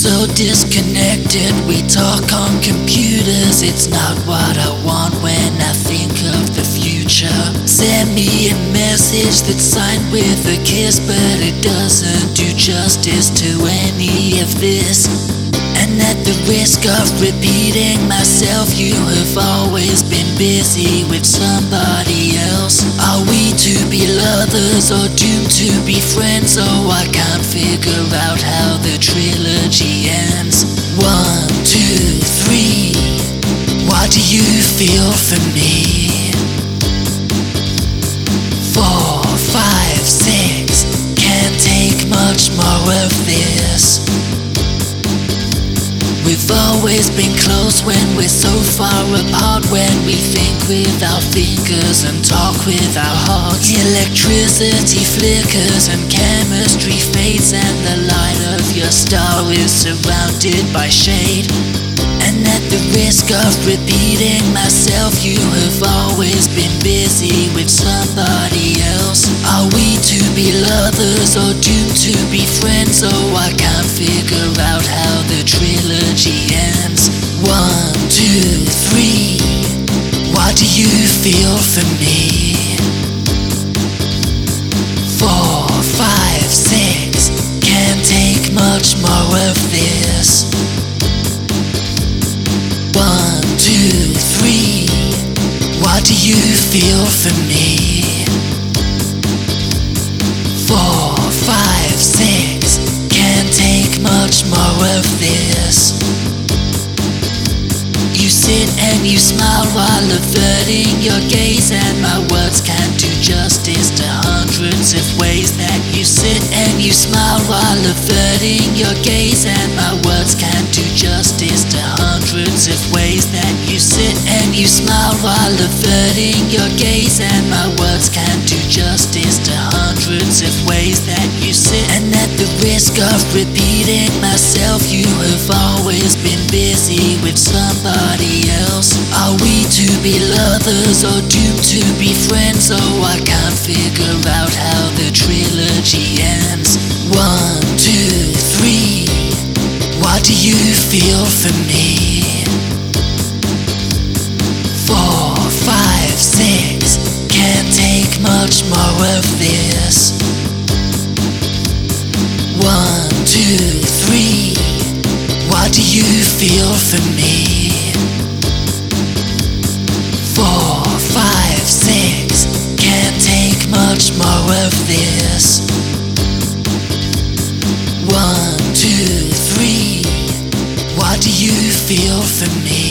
so disconnected, we talk on computers. It's not what I want when I think of the future. Send me a message that's signed with a kiss, but it doesn't do justice to any of this. And at the risk of repeating myself, you have always been busy with somebody else. Are we to be lovers or doomed to be friends? Oh, I can't figure out how the trilogy ends. 1, 2, 3, what do you feel for me? 4, 5, 6, can't take much more of this. We've always been close when we're so far apart, when we think with our fingers and talk with our hearts. Electricity flickers and chemistry fades, and the light of your star is surrounded by shade. And at the risk of repeating myself, you have always been busy with somebody else. Are we to be lovers or doomed to be friends? Oh, I can't figure out how the trilogy ends. 1, 2, 3, what do you feel for me? 4, 5, 6, can't take much more of this. 1, 2, 3, what do you feel for me? 4, 5, 6, can't take much more of this. You sit and you smile while averting your gaze, and my words can't do justice to hundreds of ways that you sit and you smile while averting your gaze, and my words can't do justice to hundreds of ways that you sit and you smile while averting your gaze, and my words can't do justice to hundreds of ways that you sit. And at the risk of repeating myself, you have always been busy with somebody else. Are we to be lovers or doomed to be friends? Oh, I can't figure out how the trilogy ends. 1, 2, 3, what do you feel for me? 4, 5, 6, can't take much more of this. 1, 2, 3, what do you feel for me? 4, 5, 6, can't take much more of this. 1, 2, 3, what do you feel for me?